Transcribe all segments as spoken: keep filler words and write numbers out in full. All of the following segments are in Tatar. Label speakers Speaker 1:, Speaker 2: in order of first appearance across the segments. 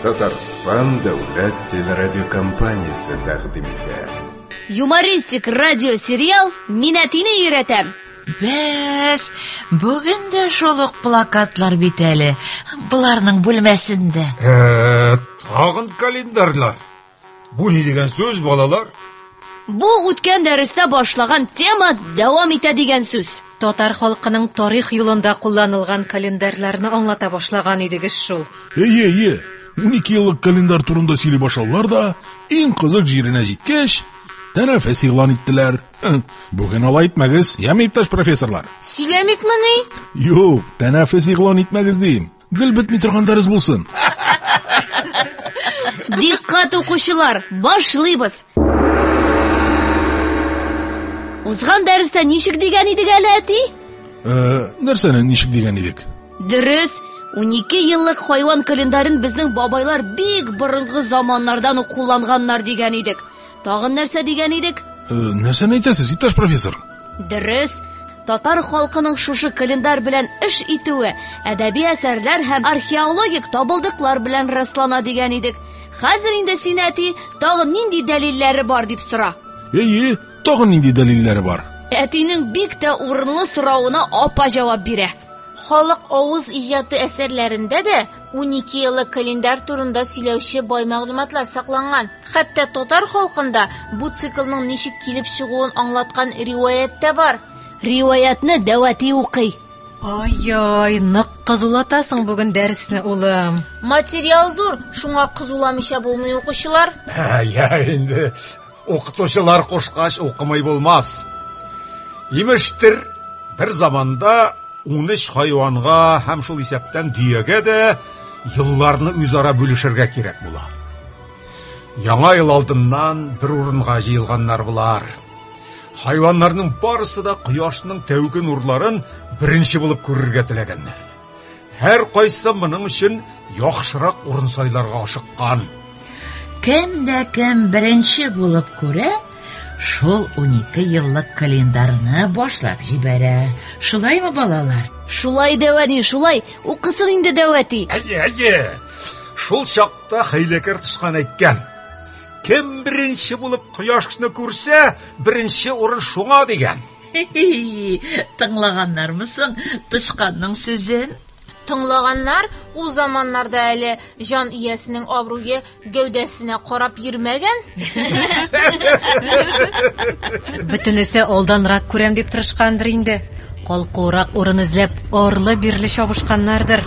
Speaker 1: Татарстан дәүләт телерадиокомпаниясе тәкъдим итә.
Speaker 2: Юмористик радиосериал «Мин әтине өйрәтәм».
Speaker 3: Бәс, бүген дә шул ук плакатлар бит әле. Буларның бүлмәсендә.
Speaker 4: Э, тагын календарьлар. Бу ни дигән сүз, балалар?
Speaker 2: Бу үткән дәрестә башлаган тема дәвам итә дигән сүз.
Speaker 5: Татар халкының тарих юлында кулланылган календарьларны аңлата башлаган идегез шул.
Speaker 6: Әйе, әйе. унике еллык календарь турында сөйли башлаулар да, иң кызык җиренә җиткәч, тәнәфес игълан иттеләр. Бүген алай итмәгез, яме иптәш профессорлар.
Speaker 2: Сөйләмикме ни?
Speaker 6: Юк, тәнәфес игълан итмәгез дим. Гел бетми торган дәрес булсын.
Speaker 2: Диккәт укучылар, башлыйбыз. Узган дәрестә ничек дигән идек әле әти?
Speaker 6: Э, нәрсәне ничек дигән идек?
Speaker 2: Дөрес, унике еллык хайван календарен безнең бабайлар бик борынгы заманнардан ук кулланганнар дигән идек. Тагын нәрсә дигән идек?
Speaker 6: Э, нәрсәне әйтәсез, иптәш профессор?
Speaker 2: Дөрес, татар халкының шушы календар белән эш итүе әдәби әсәрләр һәм археологик табылдыклар белән раслана дигән идек. Хәзер инде син әти тагын нинди дәлилләре бар дип сора.
Speaker 6: Әйе, тагын нинди дәлилләре бар?
Speaker 2: Әтинең бик тә урынлы соравына апа җавап бирә.
Speaker 7: Халык авыз иҗаты әсәрләрендә дә унике еллык календар турында сөйләүче бай мәгълүматлар сакланган. Хәтта татар халкында бу циклның ничек килеп чыгуын аңлаткан риваять та бар.
Speaker 2: Риваятны Дәвәти укый.
Speaker 5: Ай-ай, нык кызулатасың бүген дәресне, улым.
Speaker 7: Материал зур, шуңа кызуламыйча булмый укучылар.
Speaker 4: Я инде укытучылар кушкач укымый булмас. Имештер, бер заманда ун өч хайванга һәм шул исәптән дөягә дә елларны үзара бүлешергә кирәк була. Яңа ел алдыннан бер урынга җыелганнар булар. Хайваннарның барысы да кояшның тәүге нурларын беренче булып күрергә теләгәннәр. Һәр кайсы моның өчен яхшырак урын сайларга ашыккан.
Speaker 3: Кем дә кем беренче булып күрә, шул унике еллык календарны башлап җибәрә. Шулаймы, балалар?
Speaker 2: Шулай Дәвәни, шулай. Укысын инде Дәвәти.
Speaker 4: Әйе, әйе. Шул чакта хәйләкәр тышкан әйткән. Кем беренче булып кояшны күрсә, беренче урын шуңа дигән.
Speaker 3: Тыңлаганнармысың тышканның сүзен?
Speaker 7: Тыңлаганнар ул заманнарда әле җан иясенең абруе гәүдәсенә карап йөрмәгән.
Speaker 5: Бөтенесе алданрак күрәм дип тырышкандыр инде. Калкурак урын эзләп орлы-бирле чабышканнардыр.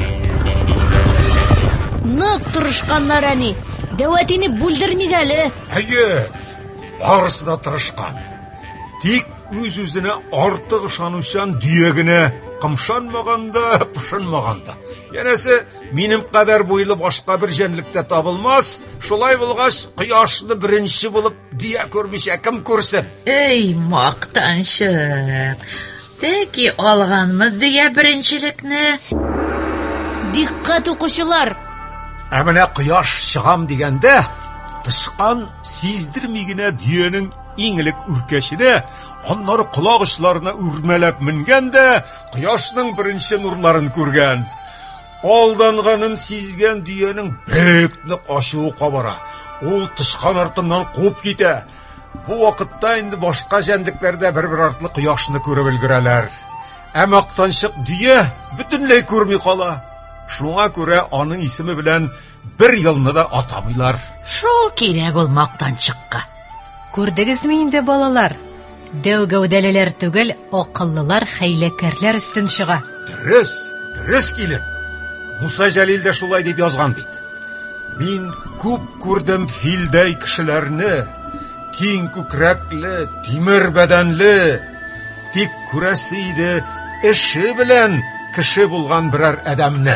Speaker 2: Нык тырышканнар әни. Дәвәтине бүлдермик әле.
Speaker 4: Әйе, барысы да тырышкан. Тик үз-үзенә артык ышанучан дөягенә кымшанмаганда, пышынмаганда. Янәсе, минем кадәр буйлы башка бер җәнлектә табылмас. Шулай булгач, кояшны беренче булып дөя күрмичә кем күрсен?
Speaker 3: Эй, мактанчык. Тәки алганмы дөя беренчелекне?
Speaker 2: Диккәт укучылар.
Speaker 4: Ә менә кояш чыгам дигәндә, тышкан сиздерми генә дөянең иңелек үркәшенә, аннары колагы очларына үрмәләп менгән дә, кояшның беренче нурларын күргән. Алданганын сизгән дөянең бик нык ачуы кабара. Ул тышкан артыннан куып китә. Бу вакытта инде башка җәнлекләрдә бер-бер артлы кояшны күреп өлгерәләр. Ә мактанчык дөя бөтенләй күрми кала. Шуңа күрә аның исеме белән бер елны да атамыйлар.
Speaker 3: Шул кирәк ул мактанчыкка.
Speaker 5: Күрдегезме инде, балалар? Дәү гәүдәлеләр түгел, акыллылар, хәйләкәрләр өстен чыга.
Speaker 4: Дөрес, дөрес килен. Муса Җәлил дә шулай дип язган бит. Мин күп күрдем филдәй кешеләрне, киң күкрәкле, тимер бәдәнле. Тик күрәсе иде эше белән кеше булган берәр адәмне.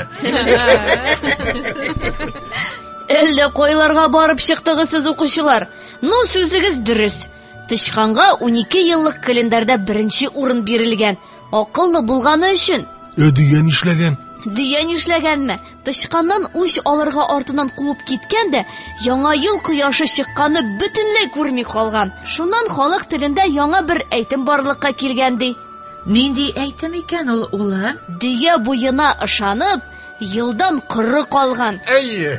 Speaker 2: Әллә кайларга барып чыктыгыз сез укучылар? Ну, сүзегез дөрес. Тышканга унике еллык календарда беренче урын бирелгән. Акыллы булганы өчен.
Speaker 6: Ә дөя нишләгән?
Speaker 2: Дөя нишләгәнме? Тышканнан үч алырга артыннан куып киткән дә, яңа ел кояшы чыкканы бөтенләй күрми калган. Шуннан халык телендә яңа бер әйтем барлыкка килгән ди.
Speaker 3: Нинди әйтем икән ул, улым?
Speaker 2: Дөя буена ышанып, Елдан коры калган.
Speaker 4: Әйе.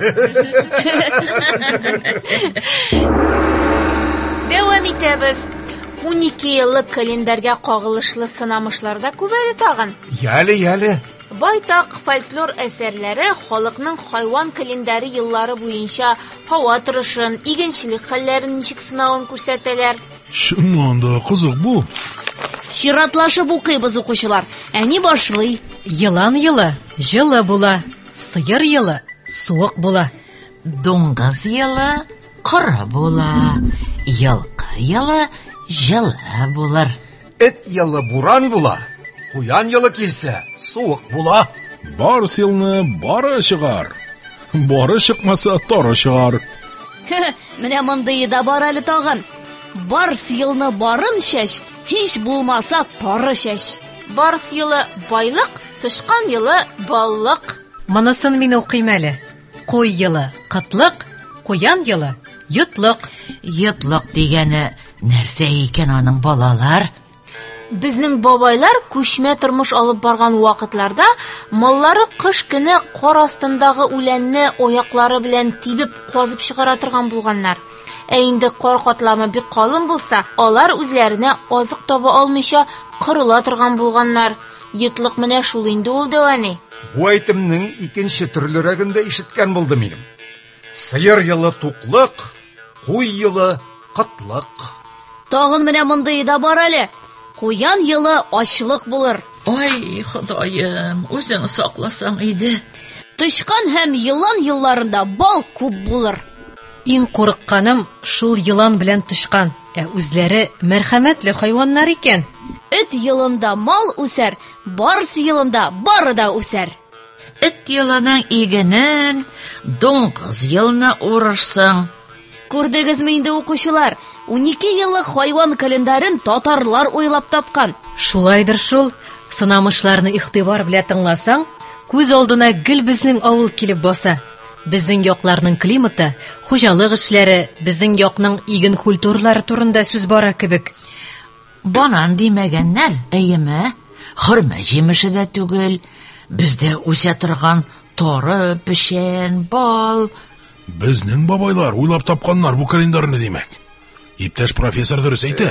Speaker 7: Дәвам итәбез. унике еллык календарьга кагылышлы сынамышлар да күп әле тагын.
Speaker 4: Яле, яле.
Speaker 7: Байтак фольклор әсәрләре халыкның хайван календаре еллары буенча һава торышын, игенчелек хәлләрен ничек сынавын күрсәтәләр.
Speaker 6: Шуннан да кызык бу.
Speaker 2: Чиратлашып укыйбыз, укучылар. Әни башлый.
Speaker 5: Йылан йылы җылы була, сыер йылы суык була.
Speaker 3: Дуңгыз йылы коры була, йылкы йылы жылы булыр.
Speaker 4: Эт йылы буран була. Куян йылы килсә, суык була.
Speaker 6: Барс елны бары чыгар. Бары чыкмаса тары чыгар.
Speaker 2: Менә мондый да бар әле тагын. Барс елны барын чәч, һич булмаса тары чәч.
Speaker 7: Барс йылы байлык, тышкан йылы баллык.
Speaker 5: Монысын мин укыйм әле. Куй йылы кытлык, куян йылы йотлык.
Speaker 3: Йотлык дигәне нәрсә икән аның, балалар?
Speaker 7: Безнең бабайлар күчмә тормыш алып барган вакытларда маллары кыш көне кар астындагы үләнне аяклары белән тибеп казып чыгара торган булганнар. Ә инде кар катламы бик калын булса, алар үзләренә азык таба алмыйча кырыла торган булганнар. Йотлык менә шул инде ул, Дәвани.
Speaker 4: Бу әйтемнең икенче төрлерәген дә ишеткән булды минем. Сыер йылы туклык, куй йылы кытлык.
Speaker 2: Тагын менә мондый да бар әле. Куян йылы ачлык булыр.
Speaker 3: Ой, Ходаем, үзең сакласаң иде.
Speaker 2: Тышкан һәм йылан елларында бал күп булыр.
Speaker 5: Иң курыкканым шул йылан белән тышкан. Ә үзләре мәрхәмәтле хайваннар икән.
Speaker 2: Эт йылында мал үсәр, барс йылында бары да үсәр.
Speaker 3: Эт йылының игенен, дуңгыз йылны урышсың.
Speaker 2: Күрдегезме инде, укучылар? унике еллык хайван календарын татарлар уйлап тапкан.
Speaker 5: Шулайдыр шул. Сынамышларны игътибар белән тыңласаң, күз алдына гел безнең авыл килеп баса. Безнең якларның климаты, хуҗалык эшләре, безнең якның иген культуралары турында сүз бара кебек.
Speaker 3: Банан димәгәннәр, әйеме? Хөрмә җимеше дә түгел. Бездә үсә торган тары, пешән, бал.
Speaker 6: Безнең бабайлар уйлап тапканнар бу календарны димәк. Иптәш профессор дөрес әйтә.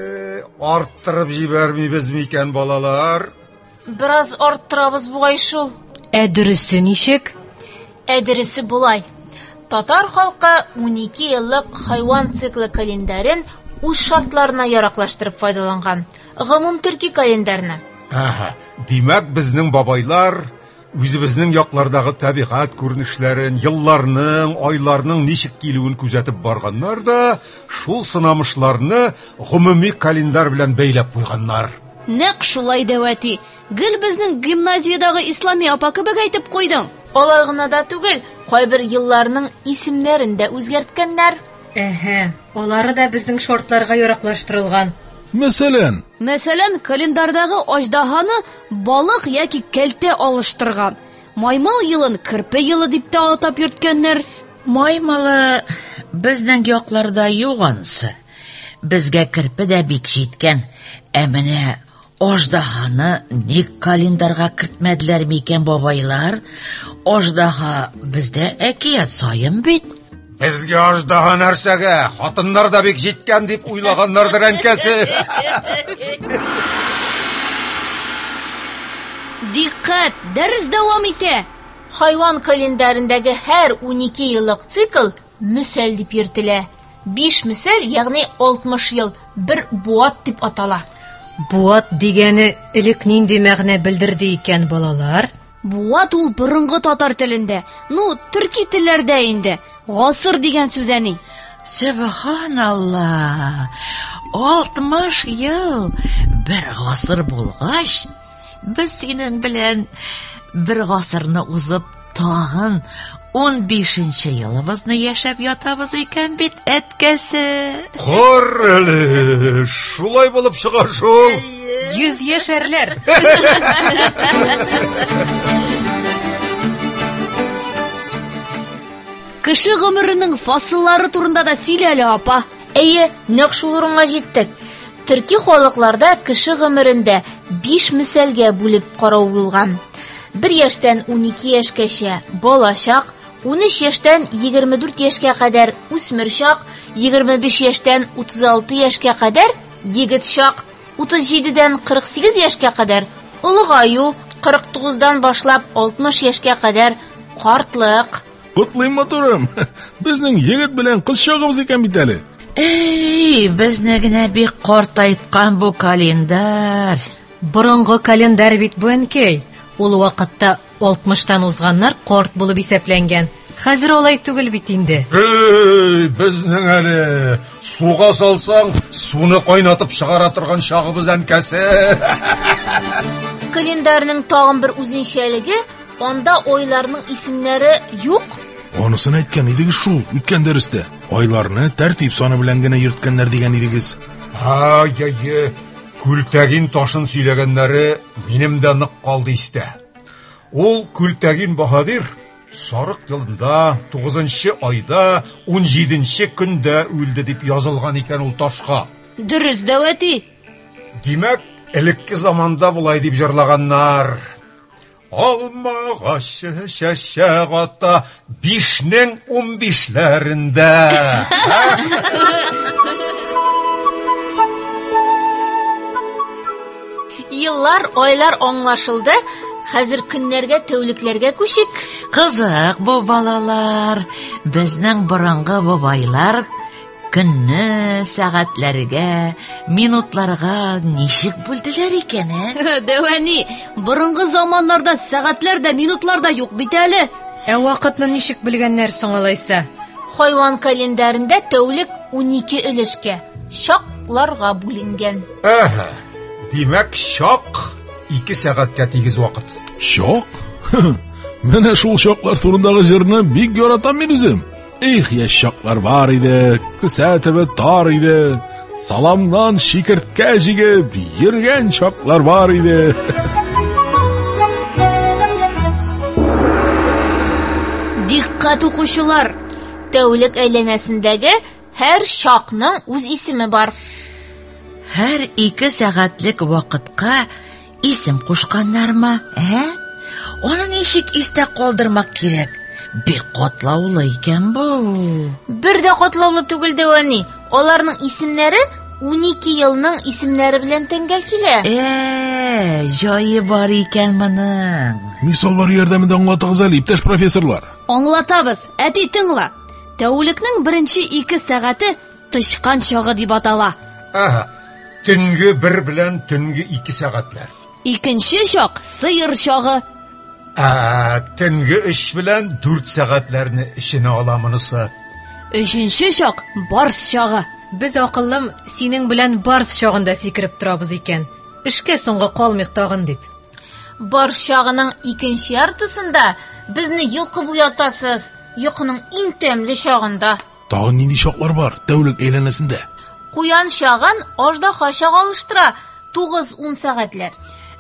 Speaker 4: Арттырып җибәрмибез микән, балалар?
Speaker 7: Бераз арттырабыз бугай шул.
Speaker 5: Ә дөресе ничек?
Speaker 7: Әдересе булай. Татар халкы унике еллык хайван циклы календарен үз шартларына яраклаштырып файдаланган. Гомум төрки календарны.
Speaker 4: Аха, димәк безнең бабайлар үзебезнең яклардагы табигать күренешләрен, елларның, айларның ничек килүен күзәтеп барганнар да, шул сынамышларны гомуми календар белән бәйләп куйганнар.
Speaker 2: Нәкъ шулай, Дәвати. Гел безнең гимназиядагы Ислами апа кебек әйтеп куйдың.
Speaker 7: Алай гына да түгел, кайбер елларның исемнәрен дә үзгәрткәннәр.
Speaker 5: Әһә, алары да безнең шартларга яраклаштырылган.
Speaker 6: Мәсәлән,
Speaker 2: Мәсәлән, календардагы аждаһаны балык яки кәлтә алыштырган. Маймыл йылын кирпе йылы дип тә атап йөрткәннәр.
Speaker 3: Маймылы безнең якларда югансы. Безгә кирпе дә бик җиткән. Ә менә аждаһаны ник календарга кертмәделәр микән бабайлар? Аждаһа бездә әкият саен бит.
Speaker 4: Безгә аждаһа нәрсәгә? Хатыннар да бик җиткән дип уйлаганнардыр әнкәсе.
Speaker 2: Диккәт, дәрес дәвам итә.
Speaker 7: Хайван календарындагы һәр унике еллык цикл мисәл дип йөртелә. биш мисәл, ягъни алтмыш ел, бер буат дип атала.
Speaker 5: Буат дигәне элек нинди мәгънә белдерде икән, балалар?
Speaker 2: Буат ул борынгы татар телендә, ну, төрки телләрдә инде. Гасыр дигән сүз әни.
Speaker 3: Субханалла. алтмыш ел бер гасыр булгач, без синең белән бер гасырны узып тагын ун бишенче елыбызны яшәп ятабыз икән бит, әткәсе.
Speaker 4: Корреле, шулай булып чыга шул.
Speaker 5: Йөз яшәрләр.
Speaker 2: Кеше гомеренең фасыллары турында да сөйләле, апа.
Speaker 7: Әйе, нәкъ шул урынга җиттек. Төрки халыкларда кеше гомерендә биш мисәлгә бүлеп карау булган. бер яшьтән унике яшькәчә бала чак, ун өч яшьтән егерме дүрт яшькә кадәр үсмер чак, егерме биш яшьтән утыз алты яшькә кадәр егет чак, утыз җидедән кырык сигез яшькә кадәр олыгаю, кырык тугыздан башлап алтмыш яшькә кадәр картлык.
Speaker 6: Котлыйм матурым. Безнең егет белән кыз чагыбыз икән бит әле.
Speaker 3: Эй, безне генә бик картайткан бу календар.
Speaker 5: Борынгы календар бит бу әнкәй. Ул вакытта алтмыштан узганнар карт булып исәпләнгән. Хәзер алай түгел бит инде.
Speaker 4: Эй, безнең әле суга салсаң, суны кайнатып чыгара торган чагыбыз әнкәсе.
Speaker 7: Календарның тагын бер үзенчәлеге, анда айларның исемнәре юк.
Speaker 6: Анысын әйткән идегез шул, үткән дәрестә. Айларны тәртип саны белән генә йөрткәннәр дигән идегез.
Speaker 4: Ha, яе, күлтәгин ташын сөйләгәннәре минем дә нык калды истә. Ул Күлтәгин Баһадир сарык елында тугызынчы айда ун җиденче көндә үлде дип язылган икән ул ташка.
Speaker 2: Дөрес, Дәвәти.
Speaker 4: Димәк, элекке заманда булай дип җырлаганнар. Алмагач чәчәк ата бишнең ун бишләрендә.
Speaker 7: Еллар, айлар аңлашылды. Хәзер көннәргә, тәүлекләргә күчик.
Speaker 3: Кызык бу балалар. Безнең борынгы бабайлар көнне сәгатьләргә, минутларга ничек бүлделәр икән, ә?
Speaker 2: Дәвәни, борынгы заманнарда сәгатьләр дә, минутлар да юк бит әле.
Speaker 5: Ә вакытны ничек белгәннәр соң алайса?
Speaker 7: Хайван календарында тәүлек унике өлешкә, чакларга бүленгән.
Speaker 4: Әһә, димәк чак ике сәгатькә тигез вакыт.
Speaker 6: Чак? Менә шул чаклар турындагы җырны бик яратам мин үзем. Их, яшь чаклар бар иде, кесә төбе тар иде, саламнан шикерткә җигеп йөргән чаклар бар иде.
Speaker 2: Диккат укучылар,
Speaker 7: Тәүлек әйләнәсендәге һәр чакның үз исеме бар.
Speaker 3: Һәр ике сәгатьлек вакытка исем кушканнармы, ә? Аны ничек истә калдырмак кирәк? Бик катлаулы икән бу.
Speaker 7: Бер дә катлаулы түгел, Дәвәни. Аларның исемнәре унике елның исемнәре белән тәңгәл килә.
Speaker 3: Э, җае бар икән моның.
Speaker 6: Мисаллар ярдәмендә аңлатыгыз әле, иптәш профессорлар.
Speaker 2: аңлатабыз, әти тыңла. Тәүлекнең беренче ике сәгате тышкан чагы дип атала.
Speaker 4: Әһә, төнге бер белән төнге ике сәгатьләр.
Speaker 2: Икенче чак сыер чагы.
Speaker 4: Ә, төнге өч белән дүрт сәгатьләрне эшенә ала монысы.
Speaker 2: Өченче чак барс чагы.
Speaker 5: Без акыллым синең белән барс чагында сикереп торабыз икән. Эшкә соңга калмыйк тагын дип.
Speaker 7: Барс чагының икенче яртысында безне йокы буятасыз. Йокының иң тәмле чагында.
Speaker 6: Тагын нинди чаклар бар тәүлек әйләнәсендә?
Speaker 7: Куян чагын аждаһа чагы алыштыра. тугыз-ун сәгатьләр.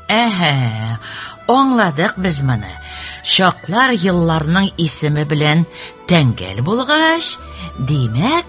Speaker 3: Әһә, аңладык без моны. Чаклар елларның исеме белән тәңгәл булгач, димәк,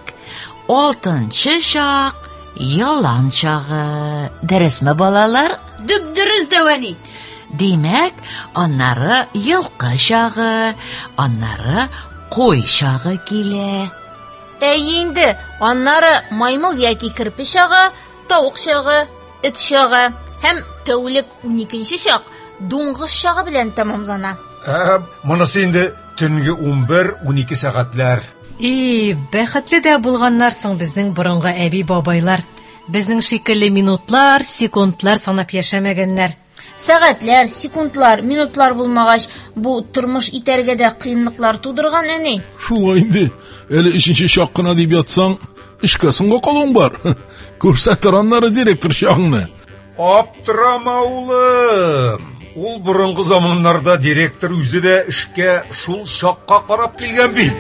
Speaker 3: алтынчы чак ялан чагы. Дөресме, балалар?
Speaker 2: Дүп дөрес, Дәвәни.
Speaker 3: Димәк, аннары йылкы чагы, аннары куй чагы килә.
Speaker 7: Әйе инде, аннары маймыл яки кирпе чагы, тавык чагы, эт чагы һәм тәүлек уникенче чак дуңгыз чагы белән тәмамлана.
Speaker 4: Ә, монысы инде төнге ун бер - ун ике сәгатьләр.
Speaker 5: И, бәхетле дә булганнарсың безнең борынгы әби бабайлар. Безнең шикелле минутлар, секундлар санап яшәмәгәннәр.
Speaker 7: Сәгатьләр, секундлар, минутлар булмагач, бу тормыш итәргә дә кыенлыклар тудырган, әни.
Speaker 6: Шулай инде. Әле өченче чак кына дип ятсаң, эшкә соңга калуың бар. Күрсәтер аннары директор чагыңны.
Speaker 4: Аптырама, улым. Ул борынгы заманнарда директор үзе дә эшкә шул чакка карап килгән бит.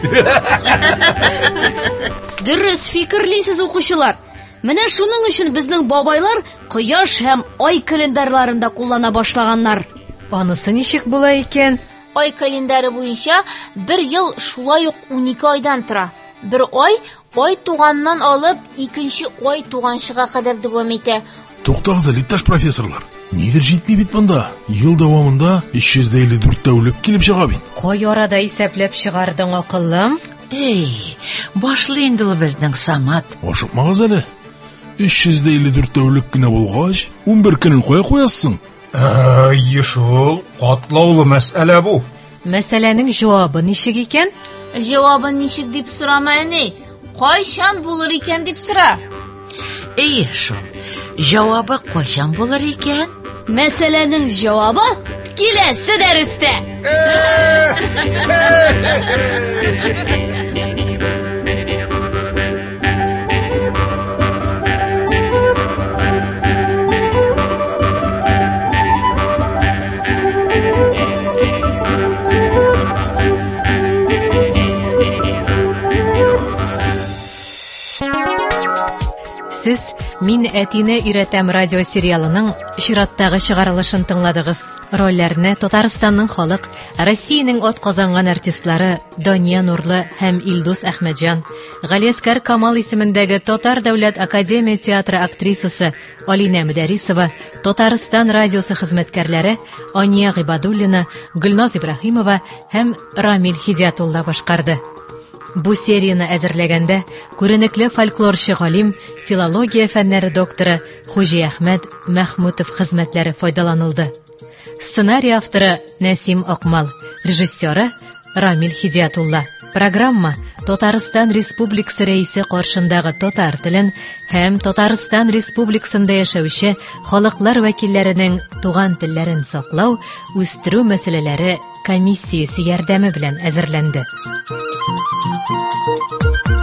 Speaker 2: Дөрес фикерлисез, укучылар. Менә шуның өчен безнең бабайлар кояш һәм ай календарларында куллана башлаганнар.
Speaker 5: Анысы ничек була икән?
Speaker 7: Ай календары буенча бер ел шулай ук унике айдан тора. Бер ай ай туганнан алып икенче ай туганчыга кадәр дәвам итә.
Speaker 6: Туктагыз, иптәш профессорлар. Нидер җитми бит монда. Ел дәвамында өч йөз илле дүрт тәүлек килеп чыга бит.
Speaker 5: Кай арада исәпләп чыгардың, акыллым?
Speaker 3: Эй, башлый инде ул безнең Самат.
Speaker 6: Ашыкмагыз әле. өч йөз илле дүрт тәүлек кенә булгач, ун бер көнен кая куясың?
Speaker 4: Әй, шул катлаулы мәсьәлә бу.
Speaker 5: Мәсьәләнең җавабы ничек икән?
Speaker 7: Җавабын ничек дип сорама әни. Кайчан булыр икән дип сора.
Speaker 3: Эй, шул. Җавабы кайчан булыр икән?
Speaker 2: Мәсьәләнең җавабы киләсе дәрестә.
Speaker 5: Сез «Мин әтине өйрәтәм» радиосериалының чираттагы чыгарылышын тыңладыгыз. Рольләрне Татарстанның халык, Россиянең атказанган артистлары Дания Нурлы һәм Илдус Әхмәтҗан, Галиәскәр Камал исемендәге Татар дәүләт академия театры актрисасы Алинә Мөдәрисова, Татарстан радиосы хезмәткәрләре Ания Гыйбадуллина, Гөлназ Ибраһимова һәм Рамил Хидиятулла башкарды. Бу серияны әзерләгәндә күренекле фольклорчы галим, филология фәннәре докторы Хуҗи Әхмәт Мәхмүтов хезмәтләре файдаланылды. Сценарий авторы Нәсим Акмал, режиссеры Рамил Хидиятулла. Программа Татарстан Республикасы рәисе каршындагы татар телен һәм Татарстан Республикасында яшәүче халыклар вәкилләренең туган телләрен саклау, үстерү мәсьәләләре комиссиясе ярдәме белән әзерләнде.